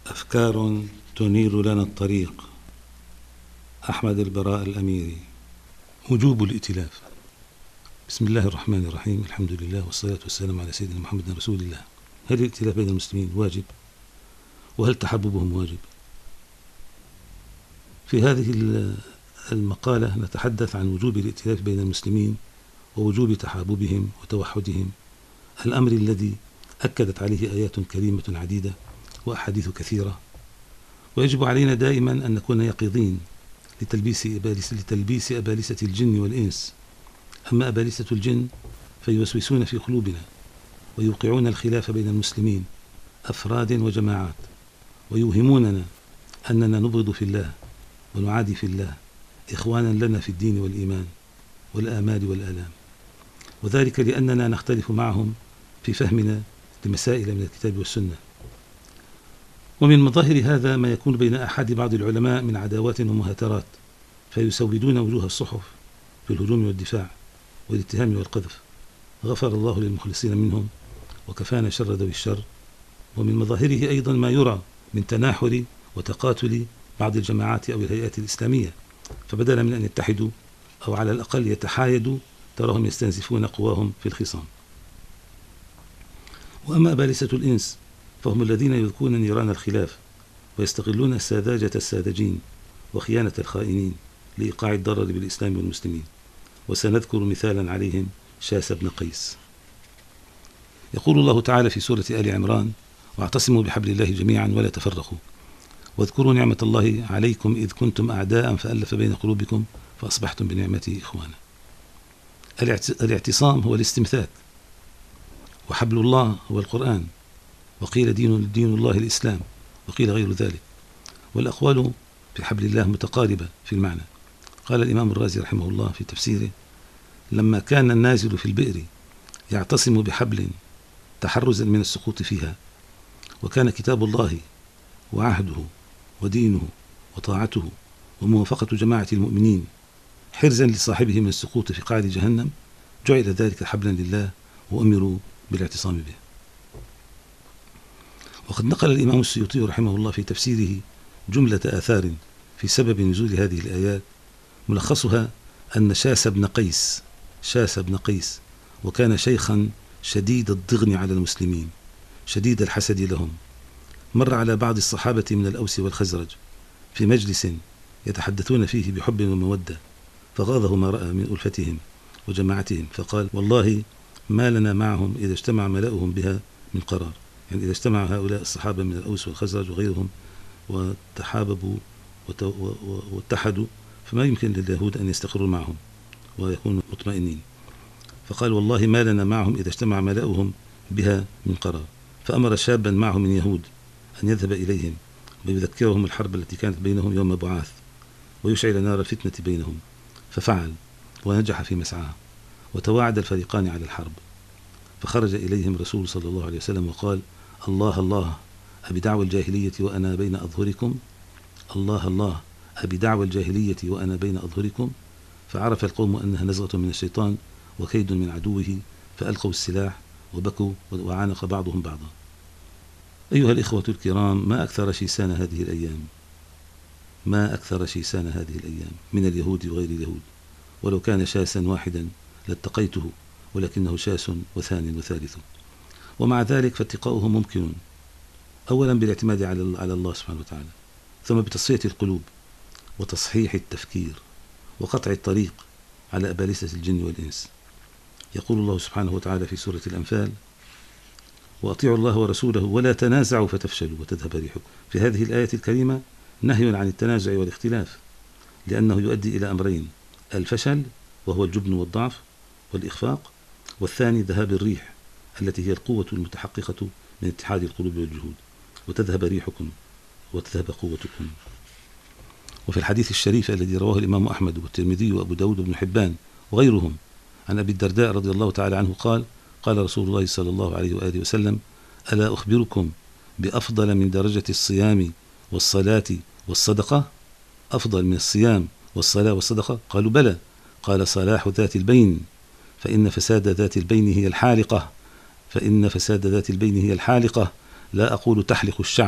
أفكار تنير لنا الطريق. أحمد البراء الأميري. وجوب الائتلاف. بسم الله الرحمن الرحيم، الحمد لله والصلاة والسلام على سيدنا محمد رسول الله. هل الائتلاف بين المسلمين واجب؟ وهل تحببهم واجب؟ في هذه المقالة نتحدث عن وجوب الائتلاف بين المسلمين ووجوب تحاببهم وتوحدهم، الأمر الذي أكدت عليه آيات كريمة عديدة وأحاديث كثيرة. ويجب علينا دائما أن نكون يقظين لتلبيس أبالسة الجن والإنس. أما أبالسة الجن فيوسوسون في قلوبنا ويوقعون الخلاف بين المسلمين أفراد وجماعات، ويوهموننا أننا نبغض في الله ونعادي في الله إخوانا لنا في الدين والإيمان والآمال والآلام، وذلك لأننا نختلف معهم في فهمنا لمسائل من الكتاب والسنة. ومن مظاهر هذا ما يكون بين أحد بعض العلماء من عداوات ومهاترات، فيسودون وجوه الصحف في الهجوم والدفاع والاتهام والقذف. غفر الله للمخلصين منهم وكفانا شر ذوي الشر. ومن مظاهره أيضا ما يرى من تناحر وتقاتل بعض الجماعات أو الهيئات الإسلامية، فبدلا من أن يتحدوا أو على الأقل يتحايدوا تراهم يستنزفون قواهم في الخصام. وأما أبالسة الإنس فهم الذين يذكون نيران الخلاف ويستغلون ساذاجة الساذجين وخيانة الخائنين لإيقاع الضرر بالإسلام والمسلمين. وسنذكر مثالا عليهم شاس بن قيس. يقول الله تعالى في سورة آل عمران: واعتصموا بحبل الله جميعا ولا تفرقوا واذكروا نعمة الله عليكم إذ كنتم أعداء فألف بين قلوبكم فأصبحتم بنعمته إخوانا. الاعتصام هو الاستمساك، وحبل الله هو القرآن، وقيل دين الله الإسلام، وقيل غير ذلك. والأقوال في حبل الله متقاربة في المعنى. قال الإمام الرازي رحمه الله في تفسيره: لما كان النازل في البئر يعتصم بحبل تحرزا من السقوط فيها، وكان كتاب الله وعهده ودينه وطاعته وموافقة جماعة المؤمنين حرزا لصاحبه من السقوط في قعر جهنم، جعل ذلك حبلا لله وأمروا بالاعتصام به. وقد نقل الإمام السيوطي رحمه الله في تفسيره جملة آثار في سبب نزول هذه الآيات، ملخصها أن شاس بن قيس وكان شيخا شديد الضغن على المسلمين شديد الحسد لهم، مر على بعض الصحابة من الأوس والخزرج في مجلس يتحدثون فيه بحب ومودة، فغاضه ما رأى من ألفتهم وجماعتهم، فقال: والله ما لنا معهم إذا اجتمع ملأهم بها من قرار. يعني إذا اجتمع هؤلاء الصحابة من الأوس والخزرج وغيرهم وتحاببوا واتحدوا، فما يمكن لليهود أن يستقروا معهم ويكونوا مطمئنين. فقال: والله ما لنا معهم إذا اجتمع ملأهم بها من قرار. فأمر شابا معه من يهود أن يذهب إليهم ويذكرهم الحرب التي كانت بينهم يوم بعاث ويشعل نار الفتنة بينهم، ففعل ونجح في مسعاه، وتواعد الفريقان على الحرب. فخرج إليهم رسول صلى الله عليه وسلم وقال: الله الله أبدعوى الجاهلية وأنا بين أظهركم، الله الله أبدعوى الجاهلية وأنا بين أظهركم. فعرف القوم أنها نزغة من الشيطان وكيد من عدوه، فألقوا السلاح وبكوا وعانق بعضهم بعضا. أيها الإخوة الكرام، ما أكثر شيسان هذه الأيام من اليهود وغير اليهود. ولو كان شاسا واحدا لاتقيته، ولكنه شاس وثان وثالث. ومع ذلك فاتقاؤه ممكن، أولا بالاعتماد على الله سبحانه وتعالى، ثم بتصفية القلوب وتصحيح التفكير وقطع الطريق على أبالسة الجن والإنس. يقول الله سبحانه وتعالى في سورة الأنفال: وأطيعوا الله ورسوله ولا تنازعوا فتفشلوا وتذهب ريحكم. في هذه الآية الكريمة نهي عن التنازع والاختلاف، لأنه يؤدي إلى أمرين: الفشل وهو الجبن والضعف والإخفاق، والثاني ذهاب الريح التي هي القوة المتحققة من اتحاد القلوب والجهود، وتذهب ريحكم وتذهب قوتكم. وفي الحديث الشريف الذي رواه الإمام أحمد والترمذي وأبو داود وابن حبان وغيرهم عن أبي الدرداء رضي الله تعالى عنه قال: قال رسول الله صلى الله عليه وآله وسلم: ألا أخبركم بأفضل من درجة الصيام والصلاة والصدقة؟ أفضل من الصيام والصلاة والصدقة؟ قالوا: بلى. قال: صلاح ذات البين، فإن فساد ذات البين هي الحالقة، لا أقول تحلق الشعر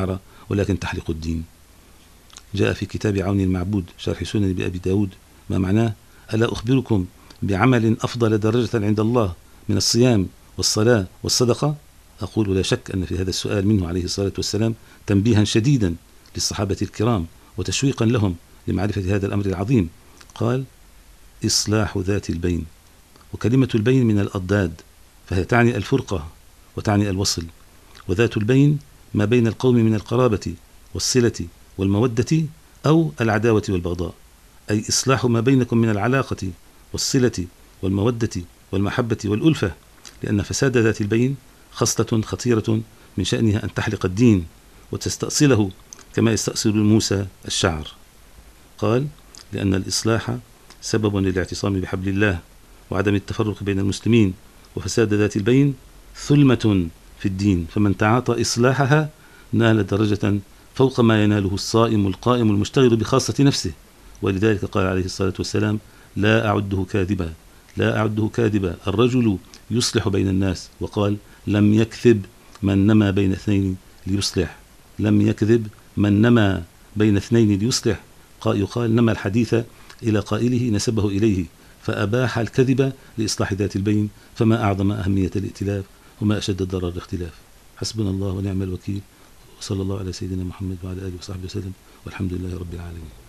ولكن تحرق الدين. جاء في كتاب عون المعبود شرح سنن بأبي داود ما معناه: ألا أخبركم بعمل أفضل درجة عند الله من الصيام والصلاة والصدقة؟ أقول لا شك أن في هذا السؤال منه عليه الصلاة والسلام تنبيها شديدا للصحابة الكرام وتشويقا لهم لمعرفة هذا الأمر العظيم. قال: إصلاح ذات البين. وكلمة البين من الأضداد، فهي تعني الفرقة وتعني الوصل، وذات البين ما بين القوم من القرابة والصلة والمودة أو العداوة والبغضاء، أي إصلاح ما بينكم من العلاقة والصلة والمودة والمحبة والألفة، لأن فساد ذات البين خصلة خطيرة من شأنها أن تحرق الدين وتستأصله كما يستأصل موسى الشعر. قال: لأن الإصلاح سبب للاعتصام بحبل الله وعدم التفرق بين المسلمين، وفساد ذات البين ثلمة في الدين، فمن تعاطى إصلاحها نال درجة فوق ما يناله الصائم القائم المشتغل بخاصة نفسه. ولذلك قال عليه الصلاة والسلام: لا أعده كاذبا، لا أعده كاذبا الرجل يصلح بين الناس. وقال: لم يكذب من نما بين اثنين ليصلح، لم يكذب من نما بين اثنين ليصلح. يقال نما الحديث إلى قائله نسبه إليه، فأباح الكذب لإصلاح ذات البين، فما أعظم أهمية الائتلاف وما أشد ضرر الاختلاف. حسبنا الله ونعم الوكيل، وصلى الله على سيدنا محمد وعلى آله وصحبه وسلم، والحمد لله رب العالمين.